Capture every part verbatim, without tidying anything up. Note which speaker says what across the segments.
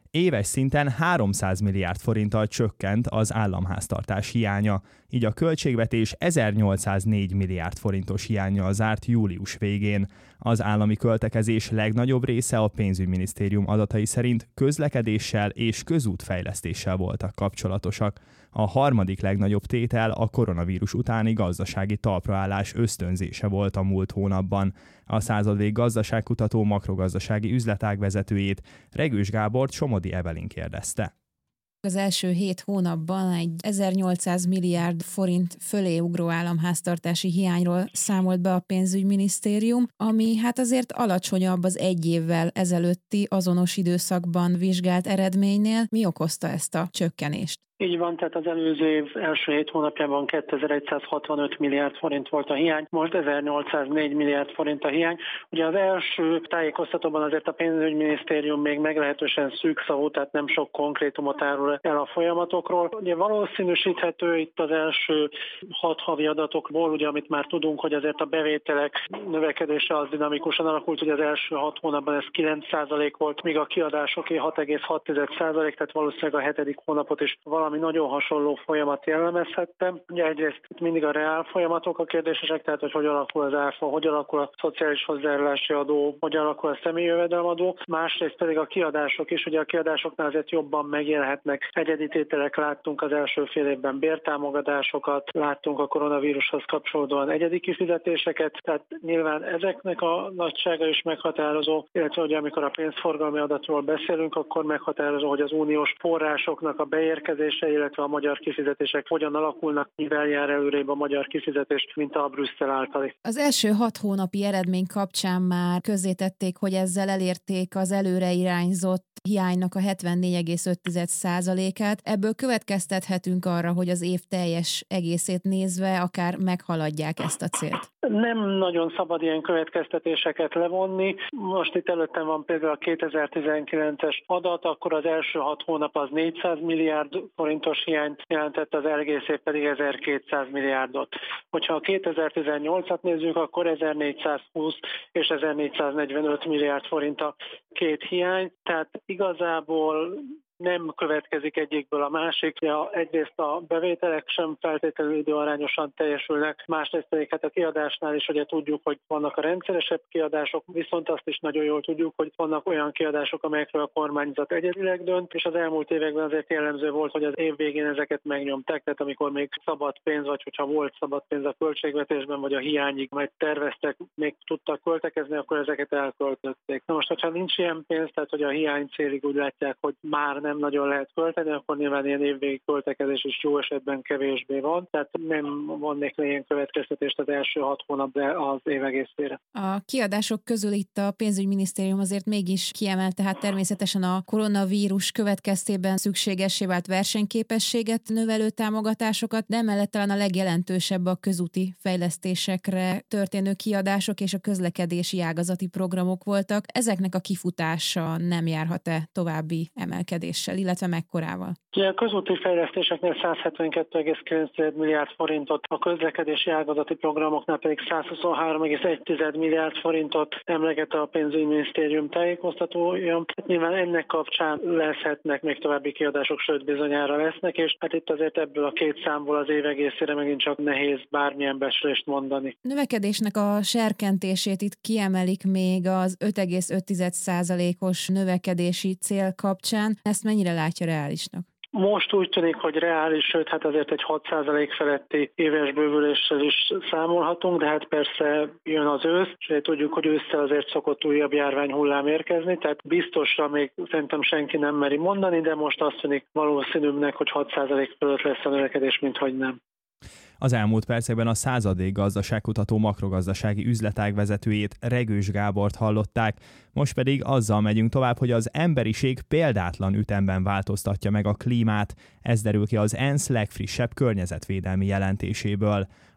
Speaker 1: Éves szinten háromszáz milliárd forinttal csökkent az államháztartás hiánya, így a költségvetés ezernyolcszáznégy milliárd forintos hiánnyal zárt július végén. Az állami költekezés legnagyobb része a pénzügyminisztérium adatai szerint közlekedéssel és közútfejlesztéssel voltak kapcsolatosak. A harmadik legnagyobb tétel a koronavírus utáni gazdasági talpraállás ösztönzése volt a múlt hónapban. A Századvég gazdaságkutató makrogazdasági üzletág vezetőjét, Regős Gábort Somodi Evelyn kérdezte.
Speaker 2: Az első hét hónapban egy ezernyolcszáz milliárd forint fölé ugró államháztartási hiányról számolt be a pénzügyminisztérium, ami hát azért alacsonyabb az egy évvel ezelőtti azonos időszakban vizsgált eredménynél. Mi okozta ezt a csökkenést?
Speaker 3: Így van, tehát az előző év első hét hónapjában kétezer-egyszázhatvanöt milliárd forint volt a hiány, most ezernyolcszáznégy milliárd forint a hiány. Ugye az első tájékoztatóban azért a pénzügyminisztérium még meglehetősen szűkszavú, tehát nem sok konkrétumot árul el a folyamatokról. Ugye valószínűsíthető itt az első hat havi adatokból, ugye amit már tudunk, hogy azért a bevételek növekedése az dinamikusan alakult, hogy az első hat hónapban ez kilenc százalék volt, míg a kiadásoké hat egész hat százalék, tehát valószínűleg a hetedik hónapot is valami ami nagyon hasonló folyamat jellemezhette. Ugye egyrészt mindig a reál folyamatok a kérdésesek, tehát hogy hogy alakul az áfa, hogy alakul a szociális hozzájárulási adó, hogy alakul a személyi jövedelemadó, másrészt pedig a kiadások is, ugye a kiadásoknál azért jobban megélhetnek. Egyedi tételek láttunk az első fél évben bértámogatásokat, láttunk a koronavírushoz kapcsolódóan egyedi kifizetéseket, tehát nyilván ezeknek a nagysága is meghatározó, illetve hogy amikor a pénzforgalmi adatról beszélünk, akkor meghatározó, hogy az uniós forrásoknak a beérkezés, illetve a magyar kifizetések hogyan alakulnak, mivel jár előrébb a magyar kifizetés, mint a Brüsszel általi.
Speaker 2: Az első hat hónapi eredmény kapcsán már közzétették, hogy ezzel elérték az előre irányzott hiánynak a hetvennégy egész öt százalékát. Ebből következtethetünk arra, hogy az év teljes egészét nézve akár meghaladják ezt a célt.
Speaker 3: Nem nagyon szabad ilyen következtetéseket levonni. Most itt előttem van például a kétezer-tizenkilences adat, akkor az első hat hónap az négyszáz milliárd forintos hiányt jelentett, az egész év pedig ezerkétszáz milliárdot. Hogyha a kétezer-tizennyolcat nézzük, akkor ezernégyszázhúsz és ezernégyszáznegyvenöt milliárd forint a két hiány, tehát igazából nem következik egyikből a másik. Ja, egyrészt a bevételek sem feltétlenül időarányosan teljesülnek, másrészt pedig hát a kiadásnál is ugye tudjuk, hogy vannak a rendszeresebb kiadások, viszont azt is nagyon jól tudjuk, hogy vannak olyan kiadások, amelyekről a kormányzat egyedileg dönt, és az elmúlt években azért jellemző volt, hogy az év végén ezeket megnyomták, tehát amikor még szabad pénz, vagy hogyha volt szabad pénz a költségvetésben, vagy a hiányig majd terveztek, még tudtak költekezni, akkor ezeket elköltötték. Na most, hogyha nincs ilyen pénz, tehát hogy a hiány célig úgy látják, hogy már nem nagyon lehet költeni, akkor nyilván ilyen évvégi költekezés is jó esetben kevésbé van, tehát nem vonnék le ilyen következtetést az első hat hónap, de az év egészére.
Speaker 2: A kiadások közül itt a pénzügyminisztérium azért mégis kiemelte, hát természetesen a koronavírus következtében szükségessé vált versenyképességet növelő támogatásokat, de emellett talán a legjelentősebb a közúti fejlesztésekre történő kiadások és a közlekedési ágazati programok voltak. Ezeknek a kifutása nem járhat-e további emelkedéssel, illetve mekkorával?
Speaker 3: A közúti fejlesztéseknél száz hetvenkettő egész kilenc milliárd forintot, a közlekedési ágazati programoknál pedig száz huszonhárom egész egy milliárd forintot emleget a pénzügyminisztérium tájékoztatója. Nyilván ennek kapcsán leszhetnek még további kiadások, sőt bizonyára lesznek, és hát itt azért ebből a két számból az év egészére megint csak nehéz bármilyen becslést mondani.
Speaker 2: Növekedésnek a serkentését itt kiemelik még az öt egész öt százalékos növekedési cél kapcsán. Ezt mennyire látja reálisnak?
Speaker 3: Most úgy tűnik, hogy reális, sőt, hát azért egy hat százalék feletti éves bővüléssel is számolhatunk, de hát persze jön az ősz, és tudjuk, hogy ősszel azért szokott újabb járványhullám érkezni, tehát biztosra még szerintem senki nem meri mondani, de most azt tűnik valószínűbbnek, hogy hat százalék fölött lesz a növekedés, mint hogy nem.
Speaker 1: Az elmúlt percekben a Századvég gazdaságkutató makrogazdasági üzletág vezetőjét, Regős Gábort hallották. Most pedig azzal megyünk tovább, hogy az emberiség példátlan ütemben változtatja meg a klímát. Ez derül ki az ENSZ legfrissebb környezetvédelmi jelentéséből.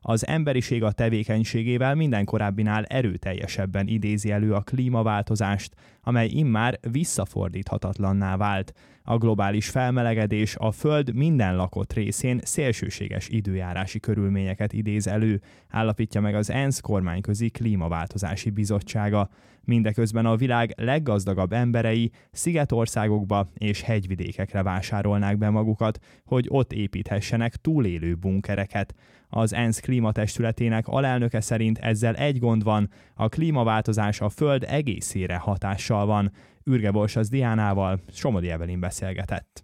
Speaker 1: Az emberiség a tevékenységével minden korábbinál erőteljesebben idézi elő a klímaváltozást, amely immár visszafordíthatatlanná vált. A globális felmelegedés a Föld minden lakott részén szélsőséges időjárási körülményeket idéz elő, állapítja meg az ENSZ kormányközi klímaváltozási bizottsága. Mindeközben a világ leggazdagabb emberei szigetországokba és hegyvidékekre vásárolnák be magukat, hogy ott építhessenek túlélő bunkereket. Az ENSZ klímatestületének alelnöke szerint ezzel egy gond van, a klímaváltozás a Föld egészére hatással van. Ürge Borsasz Diánával Somodi Evelyn beszélgetett.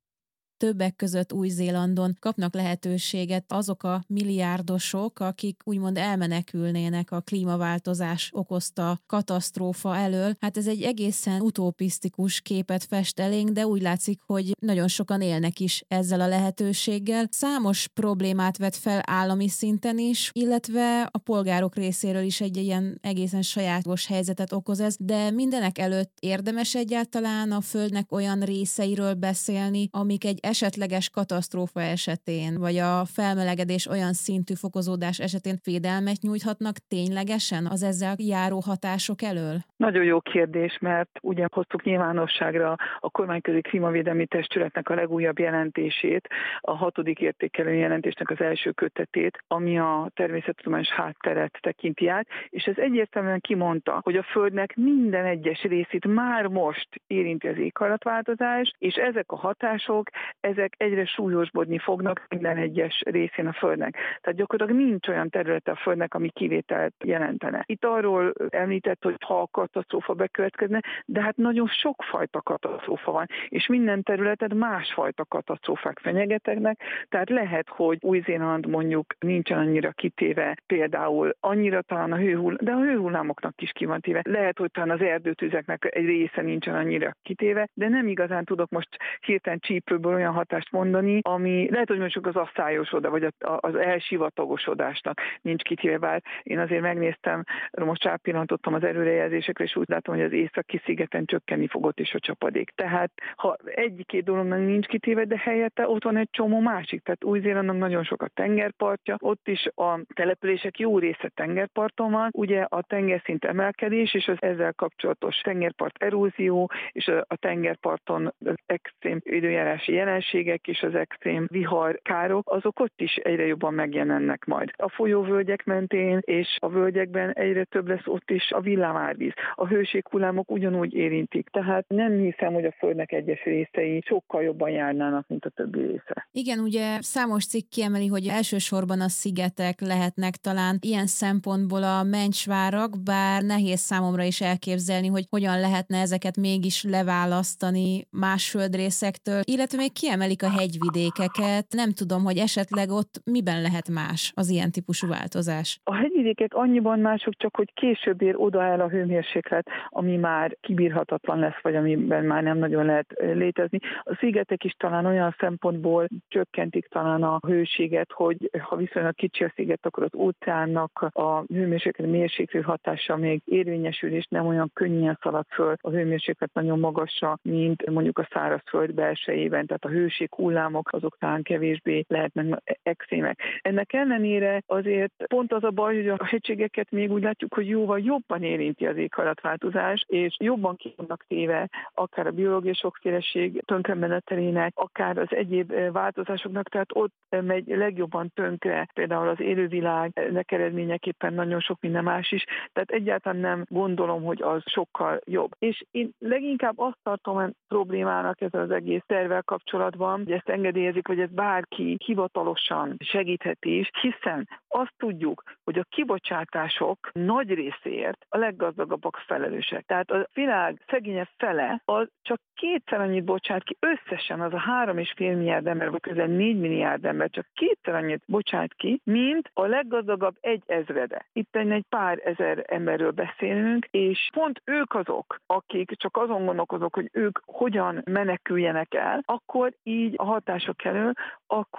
Speaker 2: Többek között Új-Zélandon kapnak lehetőséget azok a milliárdosok, akik úgymond elmenekülnének a klímaváltozás okozta katasztrófa elől. Hát ez egy egészen utopisztikus képet fest elénk, de úgy látszik, hogy nagyon sokan élnek is ezzel a lehetőséggel. Számos problémát vet fel állami szinten is, illetve a polgárok részéről is egy ilyen egészen sajátos helyzetet okoz ez, de mindenek előtt érdemes egyáltalán a Földnek olyan részeiről beszélni, amik egy esetleges katasztrófa esetén, vagy a felmelegedés olyan szintű fokozódás esetén védelmet nyújthatnak ténylegesen az ezzel járó hatások elől?
Speaker 4: Nagyon jó kérdés, mert ugye hoztuk nyilvánosságra a kormányközi klímavédelmi testületnek a legújabb jelentését, a hatodik értékelő jelentésnek az első kötetét, ami a természettudományos hátteret tekinti át, és ez egyértelműen kimondta, hogy a Földnek minden egyes részét már most érinti az éghajlatváltozás, és ezek a hatások ezek egyre súlyosbodni fognak minden egyes részén a Földnek. Tehát gyakorlatilag nincs olyan területe a Földnek, ami kivételt jelentene. Itt arról említett, hogy ha a katasztrófa bekövetkezne, de hát nagyon sokfajta katasztrófa van, és minden területen másfajta katasztrófák fenyegetegnek, tehát lehet, hogy Új-Zéland mondjuk nincsen annyira kitéve, például annyira talán a hőhull, de a hőhullámoknak is ki van téve. Lehet, hogy talán az erdőtüzeknek egy része nincsen annyira kitéve, de nem igazán tudok most hirtelen csípőből olyan hatást mondani, ami lehet, hogy mondjuk az asszályosodás, vagy az elsivatagosodásnak nincs kitéve, bár én azért megnéztem, most rápillantottam az előrejelzésekre, és úgy látom, hogy az északi szigeten csökkenni fogott is a csapadék. Tehát ha egy-két dolognak nincs kitéve, de helyette ott van egy csomó másik, tehát Új-Zélandnak nagyon sok a tengerpartja, ott is a települések jó része tengerparton van, ugye a tengerszint emelkedés, és az ezzel kapcsolatos tengerpart erózió, és a tengerparton az extrém időjárási jelenségek és az extrém viharkárok, azok ott is egyre jobban megjelennek majd. A folyóvölgyek mentén és a völgyekben egyre több lesz ott is a villámárvíz. A hőséghullámok ugyanúgy érintik, tehát nem hiszem, hogy a Földnek egyes részei sokkal jobban járnának, mint a többi része.
Speaker 2: Igen, ugye számos cikk kiemeli, hogy elsősorban a szigetek lehetnek talán ilyen szempontból a mencsvárak, bár nehéz számomra is elképzelni, hogy hogyan lehetne ezeket mégis leválasztani más földrészektől, illetve még kiemelik a hegyvidékeket. Nem tudom, hogy esetleg ott miben lehet más az ilyen típusú változás.
Speaker 4: A hegyvidékek annyiban mások, csak hogy később ér oda el a hőmérséklet, ami már kibírhatatlan lesz, vagy amiben már nem nagyon lehet létezni. A szigetek is talán olyan szempontból csökkentik talán a hőséget, hogy ha viszonylag kicsi a sziget, akkor az óceánnak a hőmérséklet mérséklő hatása még érvényesül, és nem olyan könnyen szalad föl a hőmérséklet nagyon magasra, mint mondjuk a szárazföld belsejében, tehát a hőség hullámok azok talán kevésbé lehetnek extrémek. Ennek ellenére azért pont az a baj, hogy a hegységeket még úgy látjuk, hogy jóval jobban érinti az éghajlatváltozás, és jobban ki vannak téve akár a biológiai sokféleség tönkremenetelének, akár az egyéb változásoknak, tehát ott megy legjobban tönkre, például az élővilágnek eredményeképpen nagyon sok minden más is, tehát egyáltalán nem gondolom, hogy az sokkal jobb. És én leginkább azt tartom problémának ezzel az egész tervvel kapcsolatban, hogy ezt engedélyezik, hogy ez bárki hivatalosan segíthet is, hiszen azt tudjuk, hogy a kibocsátások nagy részéért a leggazdagabbak felelősek. Tehát a világ szegényebb fele az csak kétszer annyit bocsát ki, összesen az a három és fél milliárd ember, vagy közel négy milliárd ember csak kétszer annyit bocsát ki, mint a leggazdagabb egy ezrede. Itt egy pár ezer emberről beszélünk, és pont ők azok, akik csak azon gondolkozok, hogy ők hogyan meneküljenek el, akkor így a hatások elől, akkor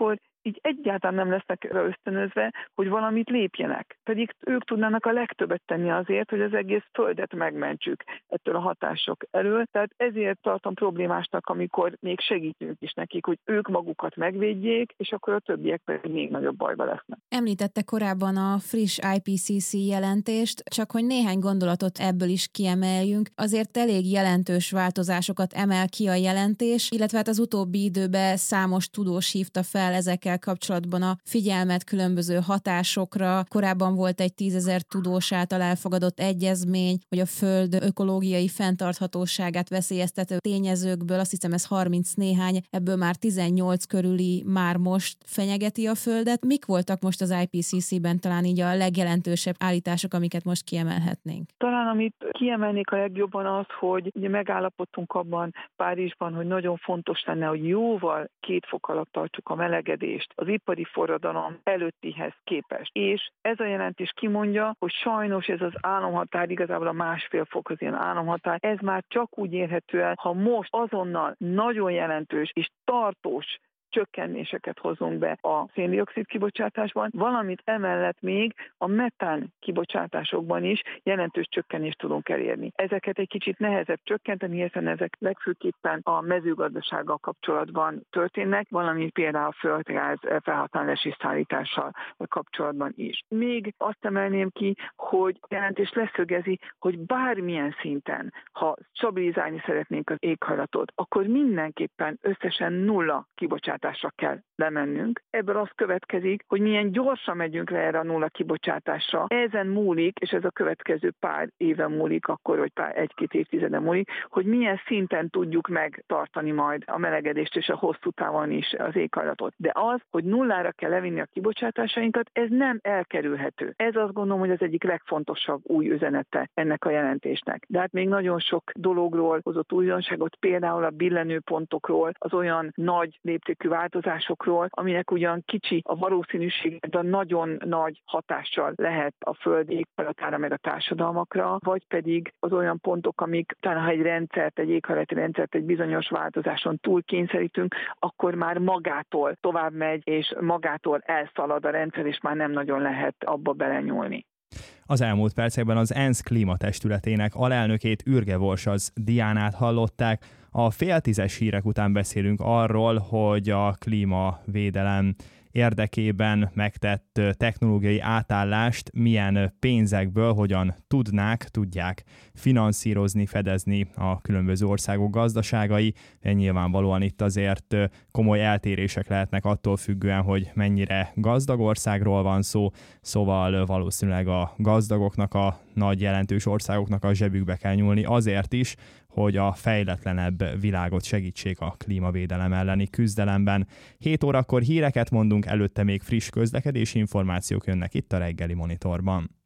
Speaker 4: így egyáltalán nem lesznek ösztönözve, hogy valamit lépjenek. Pedig ők tudnának a legtöbbet tenni azért, hogy az egész földet megmentsük ettől a hatások elől. Tehát ezért tartom problémásnak, amikor még segítünk is nekik, hogy ők magukat megvédjék, és akkor a többiek pedig még nagyobb bajba lesznek.
Speaker 2: Említette korábban a friss I P C C jelentést, csak hogy néhány gondolatot ebből is kiemeljünk. Azért elég jelentős változásokat emel ki a jelentés, illetve hát az utóbbi időben számos tudós hívta fel ezekkel kapcsolatban a figyelmet különböző hatásokra. Korábban volt egy tízezer tudós által elfogadott egyezmény, hogy a Föld ökológiai fenntarthatóságát veszélyeztető tényezőkből, azt hiszem ez harminc néhány, ebből már tizennyolc körüli már most fenyegeti a Földet. Mik voltak most az I P C C-ben talán így a legjelentősebb állítások, amiket most kiemelhetnénk?
Speaker 4: Talán amit kiemelnék a legjobban az, hogy ugye megállapodtunk abban Párizsban, hogy nagyon fontos lenne, hogy jóval két fok alatt tartsuk a melegedést az ipari forradalom előttihez képest. És ez a jelentés kimondja, hogy sajnos ez az álomhatár, igazából a másfél fok az ilyen álomhatár, ez már csak úgy érhető el, ha most azonnal nagyon jelentős és tartós csökkenéseket hozunk be a szén-dioxid kibocsátásban, valamint emellett még a metán kibocsátásokban is jelentős csökkenést tudunk elérni. Ezeket egy kicsit nehezebb csökkenteni, hiszen ezek legfőképpen a mezőgazdasággal kapcsolatban történnek, valamint például a földgáz felhasználási szállítással kapcsolatban is. Még azt emelném ki, hogy a jelentés leszögezi, hogy bármilyen szinten, ha stabilizálni szeretnénk az éghajlatot, akkor mindenképpen összesen nulla kibocsátás kell lemennünk. Ebből az következik, hogy milyen gyorsan megyünk le erre a nulla kibocsátásra. Ezen múlik, és ez a következő pár éve múlik, akkor, vagy pár egy-két évtizede múlik, hogy milyen szinten tudjuk megtartani majd a melegedést és a hosszú távon is az éghajlatot. De az, hogy nullára kell levinni a kibocsátásainkat, ez nem elkerülhető. Ez azt gondolom, hogy az egyik legfontosabb új üzenete ennek a jelentésnek. De hát még nagyon sok dologról hozott újdonságot, például a billenőpontokról, az olyan nagy léptékű változásokról, aminek ugyan kicsi a valószínűség, de nagyon nagy hatással lehet a Föld éghajlatára meg a társadalmakra, vagy pedig az olyan pontok, amik talán ha egy rendszert, egy éghajlati rendszert egy bizonyos változáson túl kényszerítünk, akkor már magától tovább megy, és magától elszalad a rendszer, és már nem nagyon lehet abba belenyúlni.
Speaker 1: Az elmúlt percekben az ENSZ klímatestületének alelnökét, Ürge Vorsaz Diánát hallották. A fél tízes hírek után beszélünk arról, hogy a klímavédelem érdekében megtett technológiai átállást milyen pénzekből, hogyan tudnák, tudják finanszírozni, fedezni a különböző országok gazdaságai. Nyilvánvalóan itt azért komoly eltérések lehetnek attól függően, hogy mennyire gazdag országról van szó, szóval valószínűleg a gazdagoknak, a nagy jelentős országoknak a zsebükbe kell nyúlni azért is, hogy a fejletlenebb világot segítsék a klímavédelem elleni küzdelemben. hét órakor híreket mondunk, előtte még friss közlekedési információk jönnek itt a reggeli Monitorban.